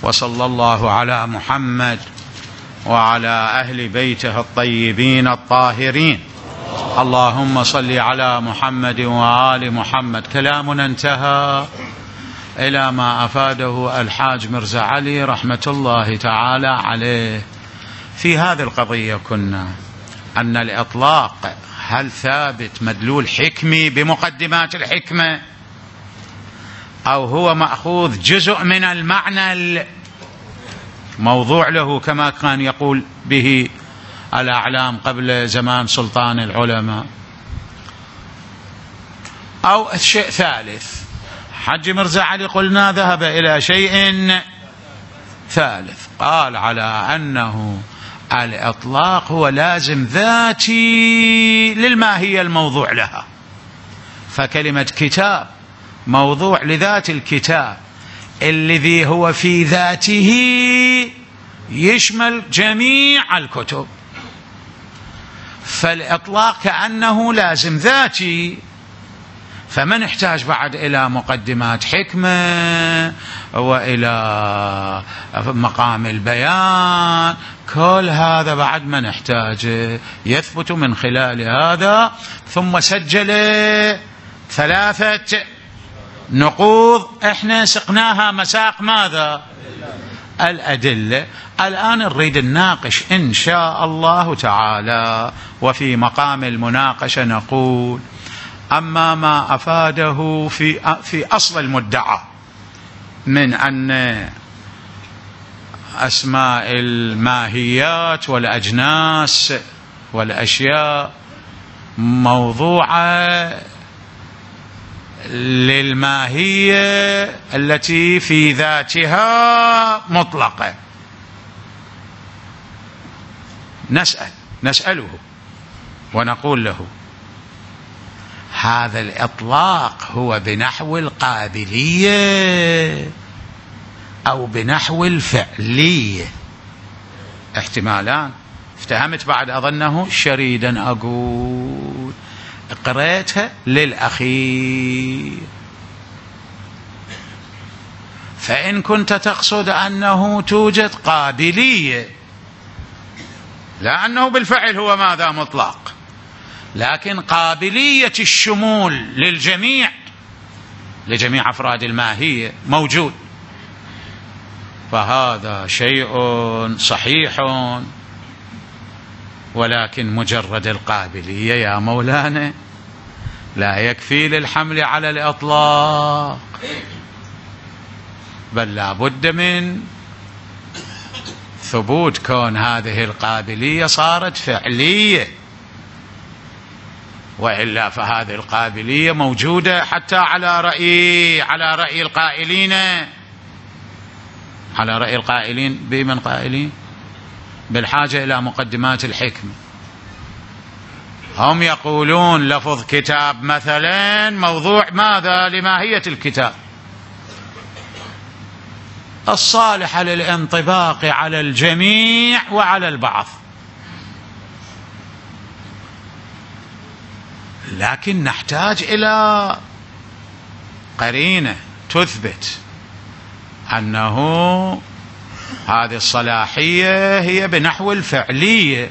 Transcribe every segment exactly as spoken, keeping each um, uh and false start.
وصلى الله على محمد وعلى أهل بيته الطيبين الطاهرين. اللهم صل على محمد وآل محمد. كلامنا انتهى إلى ما أفاده الحاج مرزا علي رحمة الله تعالى عليه. في هذه القضية كنا أن الإطلاق هل ثابت مدلول حكمي بمقدمات الحكمة أو هو مأخوذ جزء من المعنى الموضوع له كما كان يقول به الأعلام قبل زمان سلطان العلماء، أو شيء ثالث. حج مرزا علي قلنا ذهب إلى شيء ثالث، قال على أنه الإطلاق هو لازم ذاتي للماهية الموضوع لها، فكلمة كتاب موضوع لذات الكتاب الذي هو في ذاته يشمل جميع الكتب، فالإطلاق كأنه لازم ذاتي، فما نحتاج بعد إلى مقدمات حكمة وإلى مقام البيان، كل هذا بعد ما نحتاجه، يثبت من خلال هذا. ثم سجل ثلاثة نقوض احنا سقناها مساق ماذا؟ الأدلة. الآن نريد نناقش إن شاء الله تعالى، وفي مقام المناقشة نقول أما ما أفاده في في أصل المدعى من أن أسماء الماهيات والأجناس والأشياء موضوعة للماهية التي في ذاتها مطلقة، نسأل نسأله ونقول له هذا الإطلاق هو بنحو القابلية أو بنحو الفعلية؟ احتمالان. افتهمت بعد أظنه شريدا أقول قريتها للأخير. فإن كنت تقصد أنه توجد قابلية، لأنه بالفعل هو ماذا؟ مطلق، لكن قابلية الشمول للجميع لجميع أفراد الماهية موجود، فهذا شيء صحيح، ولكن مجرد القابلية يا مولانا لا يكفي للحمل على الإطلاق، بل لا بد من ثبوت كون هذه القابلية صارت فعلية، وإلا فهذه القابلية موجودة حتى على رأي على رأي القائلين على رأي القائلين بمن قائلين بالحاجة إلى مقدمات الحكمة. هم يقولون لفظ كتاب مثلا موضوع ماذا؟ لماهية الكتاب الصالحة للانطباق على الجميع وعلى البعض، لكن نحتاج إلى قرينة تثبت أنه هذه الصلاحية هي بنحو الفعلية،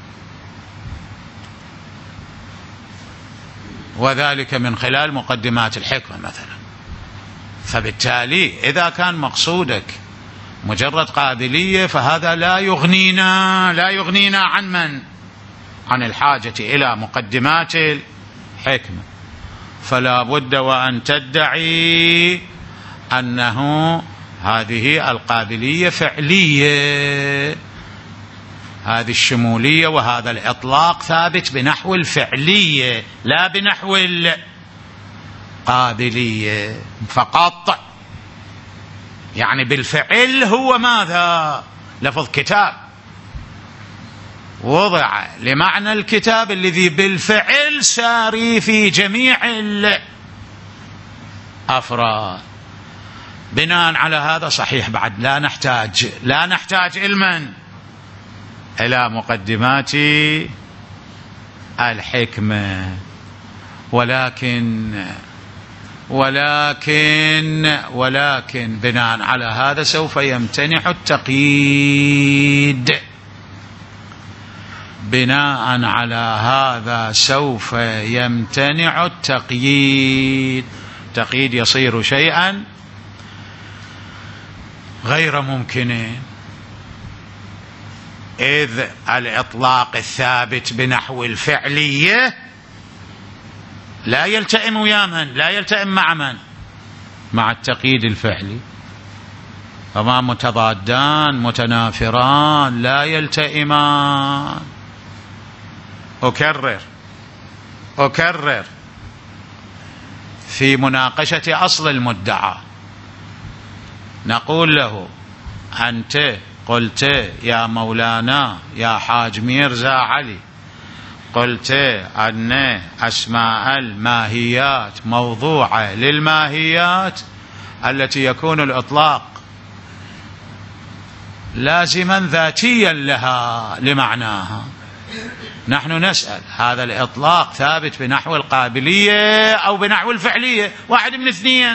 وذلك من خلال مقدمات الحكمة مثلا. فبالتالي إذا كان مقصودك مجرد قابلية فهذا لا يغنينا لا يغنينا عن من؟ عن الحاجة إلى مقدمات الحكمة. فلا بد وأن تدعي أنه هذه القابلية فعلية، هذه الشمولية وهذا الإطلاق ثابت بنحو الفعلية لا بنحو القابلية فقط. يعني بالفعل هو ماذا؟ لفظ كتاب وضع لمعنى الكتاب الذي بالفعل ساري في جميع الأفراد. بناء على هذا صحيح بعد لا نحتاج لا نحتاج علما إلى مقدمات الحكمة، ولكن ولكن ولكن بناء على هذا سوف يمتنع التقييد. بناء على هذا سوف يمتنع التقييد. التقييد يصير شيئا غير ممكن، إذ الإطلاق الثابت بنحو الفعلية لا يلتئم ويا من؟ لا يلتئم مع من؟ مع التقييد الفعلي. فما متضادان متنافران لا يلتئمان. أكرر أكرر في مناقشة أصل المدعى نقول له: أنت قلت يا مولانا يا حاج ميرزا علي، قلت أن أسماء الماهيات موضوعة للماهيات التي يكون الإطلاق لازما ذاتيا لها لمعناها. نحن نسأل: هذا الإطلاق ثابت بنحو القابلية أو بنحو الفعلية؟ واحد من اثنين.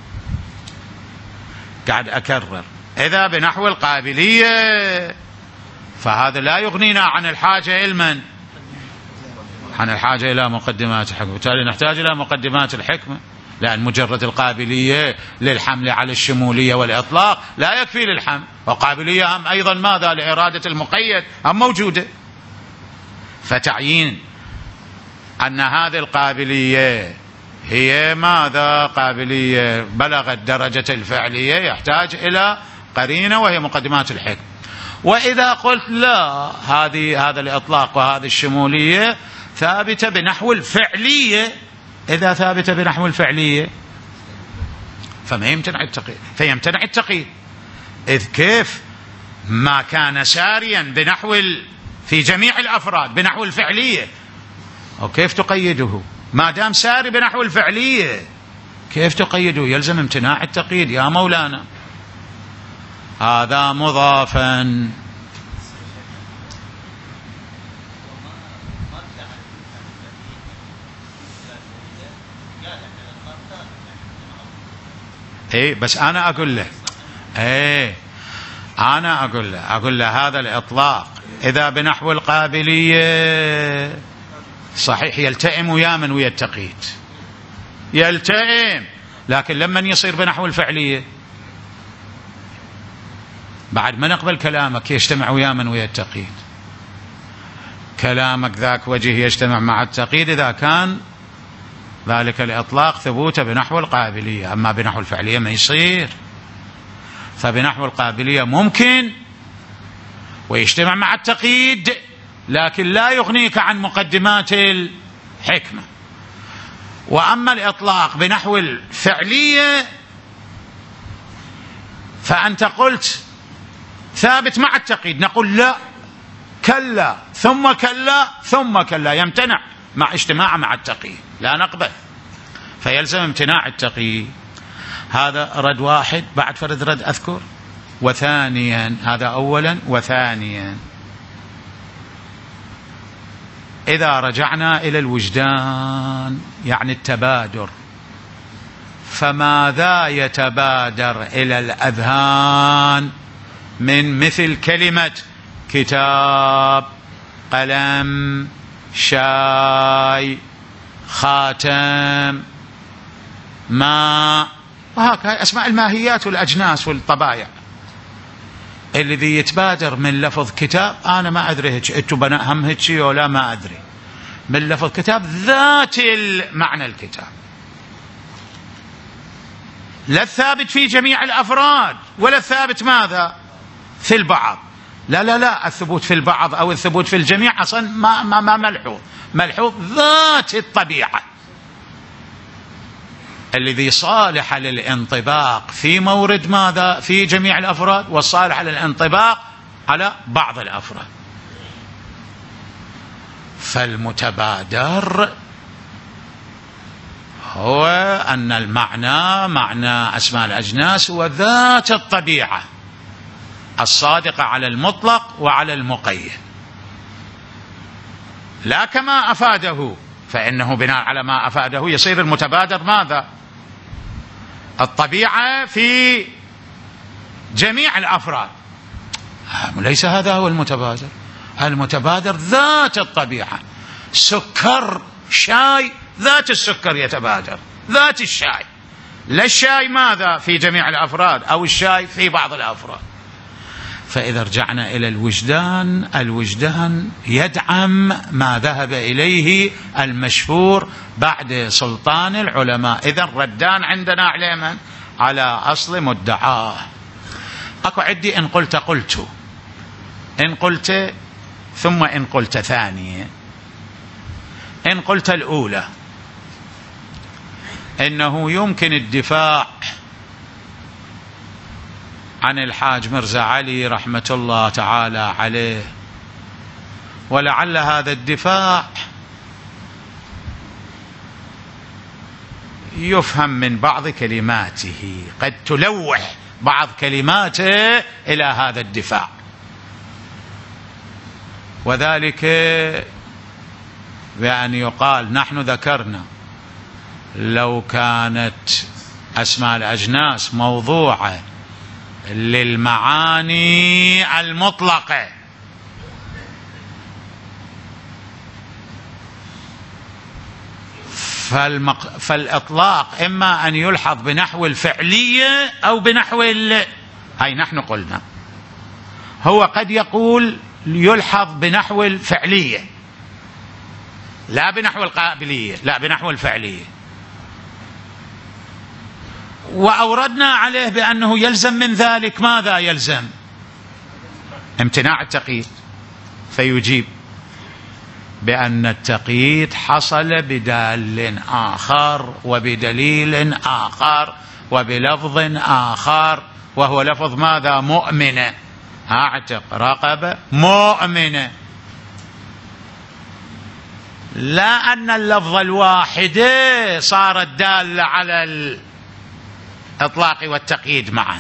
قاعد أكرر: إذا بنحو القابلية فهذا لا يغنينا عن الحاجة إلى من؟ عن الحاجة إلى مقدمات الحكمة. وبالتالي نحتاج إلى مقدمات الحكمة، لأن مجرد القابلية للحمل على الشمولية والإطلاق لا يكفي للحمل، وقابلية هم أيضا ماذا؟ لإرادة المقيد هم موجودة. فتعيين أن هذه القابلية هي ماذا؟ قابلية بلغت درجة الفعلية يحتاج إلى قرينة وهي مقدمات الحكم. وإذا قلت لا، هذه هذا الإطلاق وهذه الشمولية ثابتة بنحو الفعلية، إذا ثابتة بنحو الفعلية فما يمتنع التقييد، فيمتنع التقييد. إذ كيف ما كان ساريا بنحو في جميع الأفراد بنحو الفعلية، وكيف تقيده؟ ما دام ساري بنحو الفعلية كيف تقيده؟ يلزم امتناع التقييد يا مولانا. هذا مضافا. ايه بس انا اقول له ايه انا اقول له اقول له هذا الاطلاق اذا بنحو القابلية صحيح يلتئم ويا من؟ ويا التقييد يلتئم، لكن لما يصير بنحو الفعلية بعد ما نقبل كلامك يجتمع ويا من؟ ويا التقييد. كلامك ذاك وجه يجتمع مع التقييد إذا كان ذلك الإطلاق ثبوته بنحو القابلية، أما بنحو الفعلية ما يصير. فبنحو القابلية ممكن ويجتمع مع التقييد، لكن لا يغنيك عن مقدمات الحكمة. وأما الإطلاق بنحو الفعلية فأنت قلت ثابت مع التقييد، نقول لا، كلا ثم كلا ثم كلا، يمتنع مع اجتماع مع التقييد، لا نقبل، فيلزم امتناع التقييد. هذا رد واحد. بعد فرد رد أذكر. وثانيا، هذا أولا. وثانيا، إذا رجعنا إلى الوجدان يعني التبادر، فماذا يتبادر إلى الأذهان من مثل كلمة كتاب، قلم، شاي، خاتم، ماء، وهكذا أسماء الماهيات والأجناس والطبائع. الذي يتبادر من لفظ كتاب أنا ما أدري هيك أنتم بنا هم هيك ولا ما أدري، من لفظ كتاب ذات المعنى الكتاب، لا الثابت في جميع الأفراد ولا الثابت ماذا في البعض. لا لا لا الثبوت في البعض أو الثبوت في الجميع أصلا ما, ما, ما ملحوظ. ملحوظ ذات الطبيعة الذي صالح للانطباق في مورد ماذا في جميع الأفراد، والصالح للانطباق على بعض الأفراد. فالمتبادر هو أن المعنى معنى أسماء الأجناس هو ذات الطبيعة الصادقة على المطلق وعلى المقيد، لا كما أفاده، فإنه بناء على ما أفاده يصير المتبادر ماذا الطبيعة في جميع الأفراد. ليس هذا هو المتبادر. المتبادر ذات الطبيعة، سكر شاي ذات السكر يتبادر، ذات الشاي، لا الشاي ماذا في جميع الأفراد أو الشاي في بعض الأفراد. فإذا رجعنا إلى الوجدان، الوجدان يدعم ما ذهب إليه المشهور بعد سلطان العلماء. إذن ردان عندنا على من؟ على أصل مدعاه. أكو عندي إن قلت قلت، إن قلت ثم إن قلت ثانية. إن قلت الأولى إنه يمكن الدفاع عن الحاج مرزا علي رحمة الله تعالى عليه، ولعل هذا الدفاع يفهم من بعض كلماته، قد تلوح بعض كلماته إلى هذا الدفاع، وذلك بأن يقال نحن ذكرنا لو كانت أسماء الأجناس موضوعة للمعاني المطلقة فالمق... فالإطلاق إما أن يلحظ بنحو الفعلية أو بنحو ال... هاي نحن قلنا هو قد يقول يلحظ بنحو الفعلية لا بنحو القابلية، لا بنحو الفعلية، وأوردنا عليه بأنه يلزم من ذلك ماذا؟ يلزم امتناع التقييد، فيجيب بأن التقييد حصل بدال آخر وبدليل آخر وبلفظ آخر، وهو لفظ ماذا؟ مؤمنة، أعتق رقبة مؤمنة، لا أن اللفظ الواحد صارت دالة على الإطلاق والتقييد معا،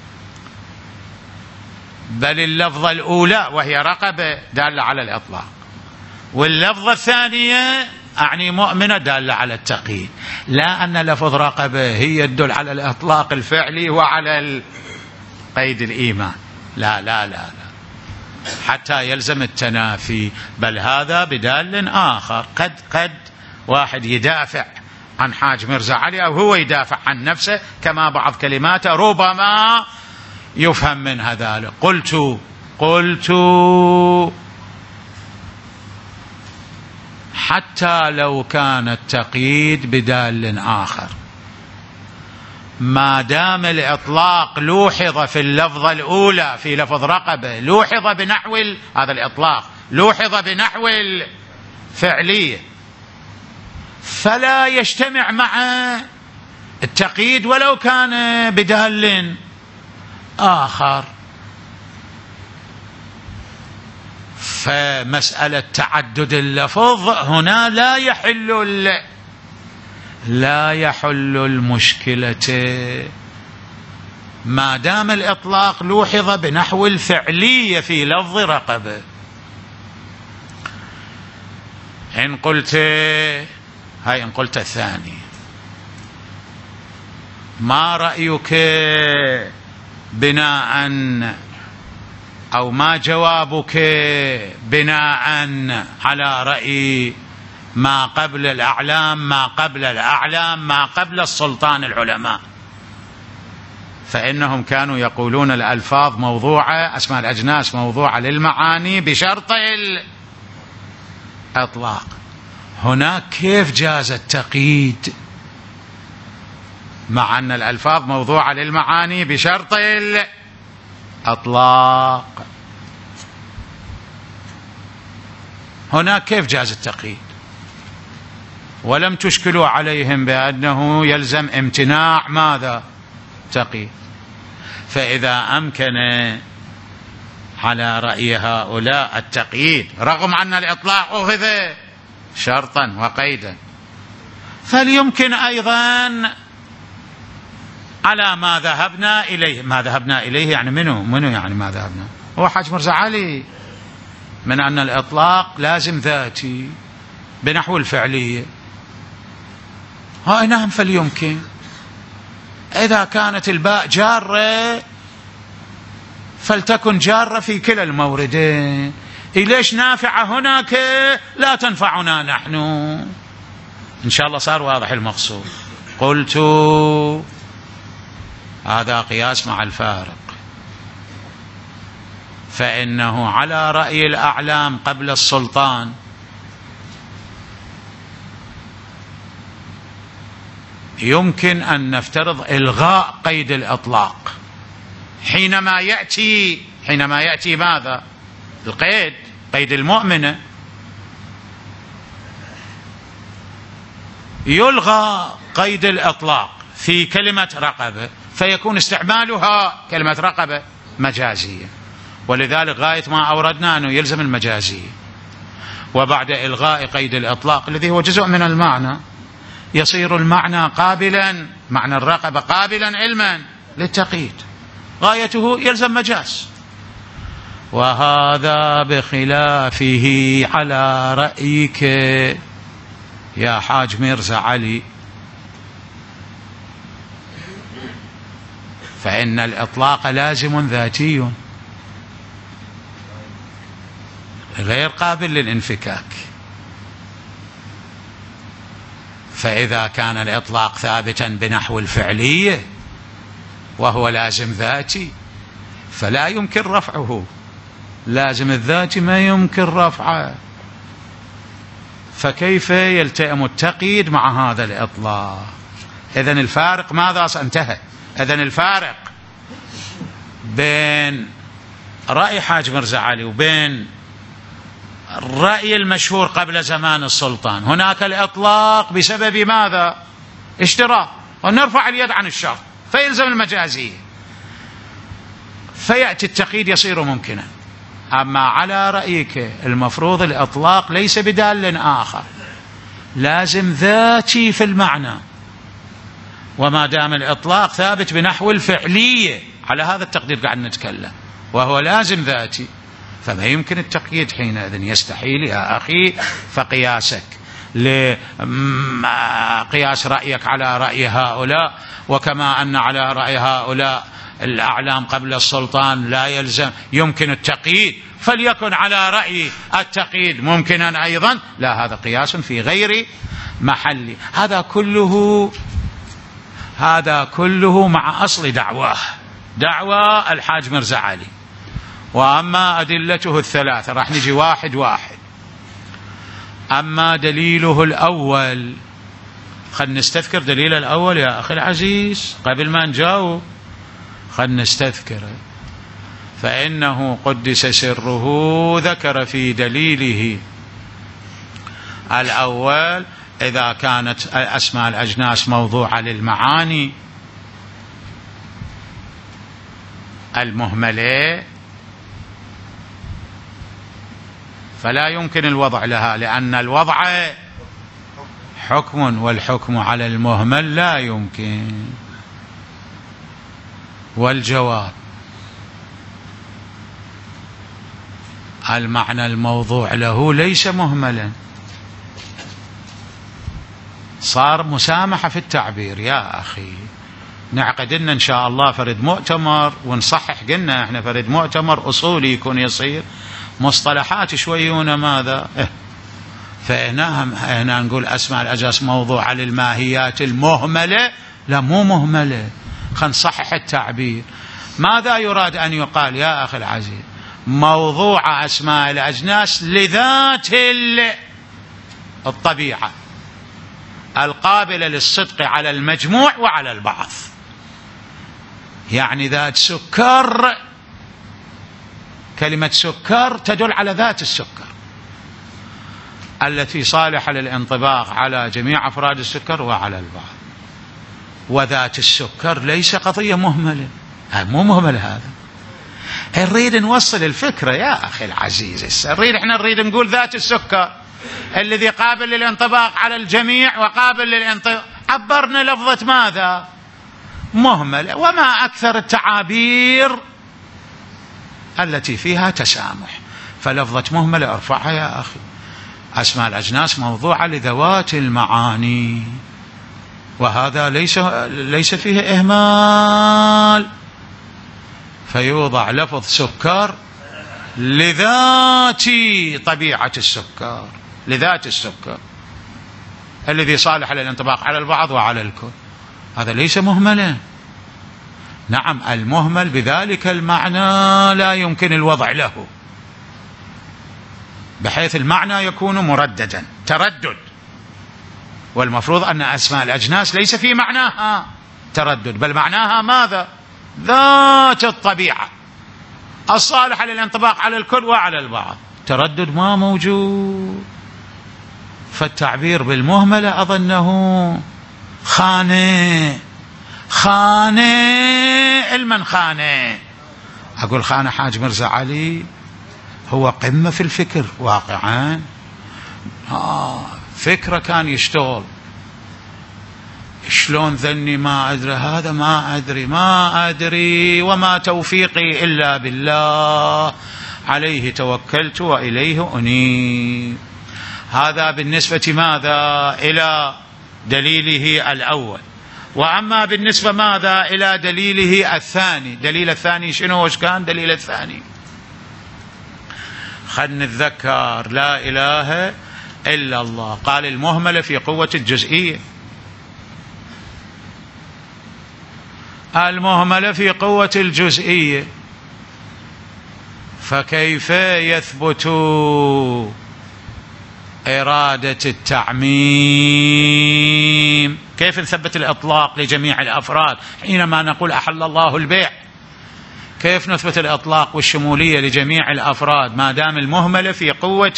بل اللفظة الأولى وهي رقبة دالة على الإطلاق، واللفظة الثانية أعني مؤمنة دالة على التقييد، لا أن لفظ رقبة هي تدل على الإطلاق الفعلي وعلى قيد الإيمان، لا لا لا لا حتى يلزم التنافي، بل هذا بدال آخر. قد قد واحد يدافع عن حاج مرزا علي أو هو يدافع عن نفسه، كما بعض كلماته ربما يفهم منها ذلك. قلت قلت حتى لو كان التقييد بدال آخر، ما دام الإطلاق لوحظ في اللفظة الأولى في لفظ رقبة لوحظ بنحو هذا الإطلاق لوحظ بنحو الفعلية، فلا يجتمع مع التقييد ولو كان بدال آخر. فمسألة تعدد اللفظ هنا لا يحل لا يحل المشكلة ما دام الإطلاق لوحظ بنحو الفعلية في لفظ رقبة. إن قلت هاي إن قلت الثاني، ما رأيك بناء أو ما جوابك بناء على رأي ما قبل الأعلام ما قبل الأعلام ما قبل السلطان العلماء؟ فإنهم كانوا يقولون الألفاظ موضوعة، أسماء الأجناس موضوعة للمعاني بشرط الإطلاق. هناك كيف جاز التقييد مع أن الألفاظ موضوعة للمعاني بشرط الإطلاق؟ هناك كيف جاز التقييد؟ ولم تشكلوا عليهم بأنه يلزم امتناع ماذا؟ تقييد. فإذا أمكن على رأي هؤلاء التقييد رغم أن الإطلاق أخذ شرطا وقيدا، فليمكن أيضا على ما ذهبنا إليه. ما ذهبنا إليه يعني منه منه يعني ما ذهبنا هو حاج مرزا علي، من أن الإطلاق لازم ذاتي بنحو الفعلية. هاي نعم، فليمكن إذا كانت الباء جارة فلتكن جارة في كلا الموردين. ليش نافعة هناك لا تنفعنا نحن؟ إن شاء الله صار واضح المقصود. قلت هذا قياس مع الفارق، فإنه على رأي الأعلام قبل السلطان يمكن أن نفترض إلغاء قيد الإطلاق حينما يأتي حينما يأتي ماذا؟ القيد، قيد المؤمنة، يلغى قيد الإطلاق في كلمة رقبة، فيكون استعمالها كلمة رقبة مجازية، ولذلك غاية ما أوردنا أنه يلزم المجازية. وبعد إلغاء قيد الإطلاق الذي هو جزء من المعنى يصير المعنى قابلا، معنى الرقبة قابلا علما للتقييد، غايته يلزم مجاز. وهذا بخلافه على رأيك يا حاج ميرزا علي، فإن الإطلاق لازم ذاتي غير قابل للانفكاك. فإذا كان الإطلاق ثابتا بنحو الفعلية وهو لازم ذاتي فلا يمكن رفعه، لازم الذاتي ما يمكن رفعه، فكيف يلتئم التقييد مع هذا الإطلاق؟ إذن الفارق ماذا انتهى؟ إذن الفارق بين رأي حاج ميرزا علي وبين الرأي المشهور قبل زمان السلطان، هناك الإطلاق بسبب ماذا؟ اشتراك، ونرفع اليد عن الشرط فيلزم المجازية، فيأتي التقييد يصير ممكنا. أما على رأيك المفروض الإطلاق ليس بدال آخر، لازم ذاتي في المعنى، وما دام الإطلاق ثابت بنحو الفعلية على هذا التقدير قاعد نتكلم وهو لازم ذاتي، فما يمكن التقييد حينئذ، يستحيل يا أخي. فقياسك لقياس رأيك على رأي هؤلاء، وكما أن على رأي هؤلاء الأعلام قبل السلطان لا يلزم يمكن التقييد، فليكن على رأي التقييد ممكنا أيضا، لا، هذا قياس في غير محله. هذا كله هذا كله مع أصل دعواه، دعوى الحاج ميرزا علي. وأما أدلته الثلاثة راح نجي واحد واحد. أما دليله الأول، خلنا نستذكر دليل الأول يا أخي العزيز قبل ما نجاوب، خلنا نستذكره. فإنه قدس سره ذكر في دليله الأول إذا كانت أسماء الأجناس موضوعة للمعاني المهملة فلا يمكن الوضع لها، لأن الوضع حكم، والحكم على المهمل لا يمكن. والجواب المعنى الموضوع له ليس مهملا، صار مسامحة في التعبير. يا أخي نعقد لنا إن شاء الله فرد مؤتمر ونصحح، قلنا إحنا فرد مؤتمر أصولي يكون يصير مصطلحات شويون ماذا إيه. فهنا هنا نقول أسماء الأجناس موضوعة للماهيات المهملة، لا مو مهملة، خلينا نصحح التعبير. ماذا يراد أن يقال يا أخي العزيز؟ موضوع أسماء الأجناس لذات الطبيعة القابلة للصدق على المجموع وعلى البعض، يعني ذات سكر، كلمة سكر تدل على ذات السكر التي صالحة للانطباق على جميع أفراد السكر وعلى البعض. وذات السكر ليس قضية مهملة، مو مهمل هذا. نريد نوصل الفكرة يا أخي العزيز، نريد احنا نريد نقول ذات السكر الذي قابل للانطباق على الجميع وقابل للانطباق، عبرنا لفظة ماذا؟ مهملة. وما أكثر التعابير التي فيها تسامح، فلفظة مهملة ارفعها يا أخي. أسماء الأجناس موضوعة لذوات المعاني وهذا ليس ليس فيه إهمال، فيوضع لفظ سكر لذات طبيعة السكر، لذات السكر الذي صالح للانطباق على البعض وعلى الكل، هذا ليس مهملا. نعم المهمل بذلك المعنى لا يمكن الوضع له، بحيث المعنى يكون مرددا تردد، والمفروض أن أسماء الأجناس ليس في معناها تردد، بل معناها ماذا؟ ذات الطبيعة الصالحة للانطباق على الكل وعلى البعض، تردد ما موجود. فالتعبير بالمهملة أظنه خانة خانة علما خانة. أقول خانة حاج مرزا علي هو قمة في الفكر واقعا، آه فكرة كان يشتغل شلون ذني ما أدري، هذا ما أدري ما أدري وما توفيقي إلا بالله، عليه توكلت وإليه أنيب. هذا بالنسبة ماذا إلى دليله الأول. وأما بالنسبة ماذا إلى دليله الثاني، دليل الثاني شنو وش كان دليل الثاني؟ خلنا نتذكر لا إله إلا الله، قال المهملة في قوة الجزئية، المهملة في قوة الجزئية، فكيف يثبت إرادة التعميم؟ كيف نثبت الإطلاق لجميع الأفراد حينما نقول أحل الله البيع؟ كيف نثبت الإطلاق والشمولية لجميع الأفراد ما دام المهملة في قوة؟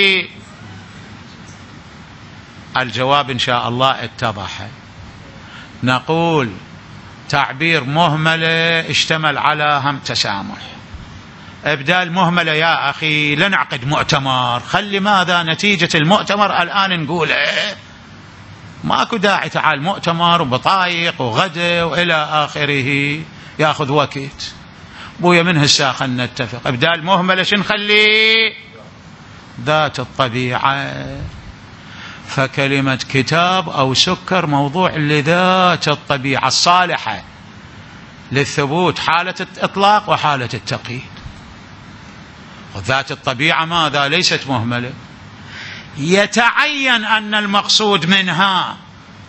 الجواب إن شاء الله اتضح. نقول تعبير مهملة اشتمل على هم تسامح، ابدال مهملة يا أخي لنعقد مؤتمر، خلي ماذا نتيجة المؤتمر الآن نقول إيه؟ ماكو داعي تعال مؤتمر وبطايق وغدا وإلى آخره ياخذ وقت بويا من هسه خلنا نتفق. ابدال مهملة شنخلي؟ ذات الطبيعة. فكلمة كتاب أو سكر موضوع لذات الطبيعة الصالحة للثبوت، حالة الإطلاق وحالة التقييد. وذات الطبيعة ماذا؟ ليست مهملة، يتعين أن المقصود منها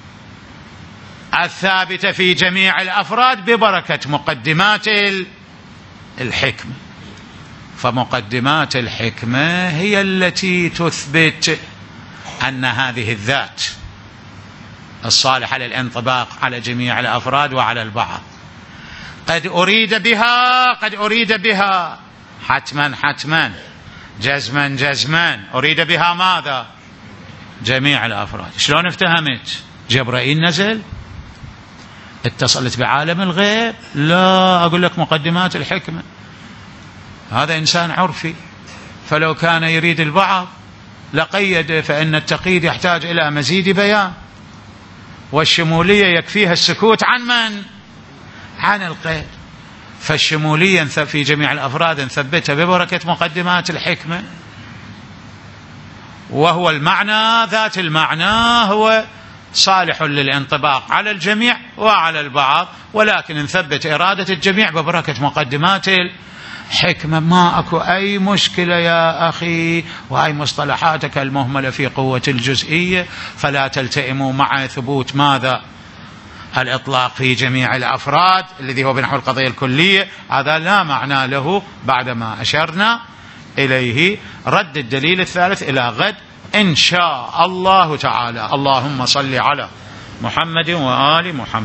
الثابتة في جميع الأفراد ببركة مقدمات الحكمة. فمقدمات الحكمة هي التي تثبت أن هذه الذات الصالحة للانطباق على جميع الأفراد وعلى البعض قد أريد بها قد أريد بها حتما حتما جزما جزما أريد بها ماذا؟ جميع الأفراد. شلون افتهمت؟ جبرائيل نزل؟ اتصلت بعالم الغيب؟ لا، أقول لك مقدمات الحكمة. هذا إنسان عرفي، فلو كان يريد البعض لقيد، فإن التقييد يحتاج إلى مزيد بيان، والشمولية يكفيها السكوت عن من؟ عن القيد. فالشمولية في جميع الأفراد نثبتها ببركة مقدمات الحكمة، وهو المعنى ذات المعنى هو صالح للانطباق على الجميع وعلى البعض، ولكن نثبت إرادة الجميع ببركة مقدمات الحكمة. ما أكو أي مشكلة يا أخي، وهي مصطلحاتك المهملة في قوة الجزئية، فلا تلتئموا مع ثبوت ماذا؟ الإطلاق في جميع الأفراد الذي هو بنحو القضية الكلية، هذا لا معنى له بعدما أشرنا إليه. رد الدليل الثالث إلى غد إن شاء الله تعالى. اللهم صل على محمد وآل محمد.